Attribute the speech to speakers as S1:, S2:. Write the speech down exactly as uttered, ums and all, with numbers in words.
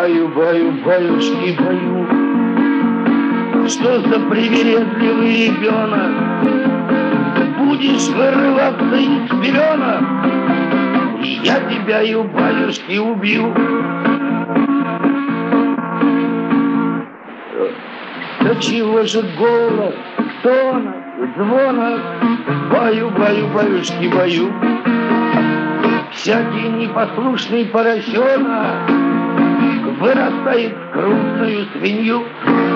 S1: баю, баю, баюшки, баю. Что за привередливый ребенок? Будешь вырываться из пеленок, и я тебя и у баюшки убью. Да чего же голос, тонок, звонок? Баю, баю, баюшки, баю. Всякий непослушный поросенок вырастает в крупную свинью.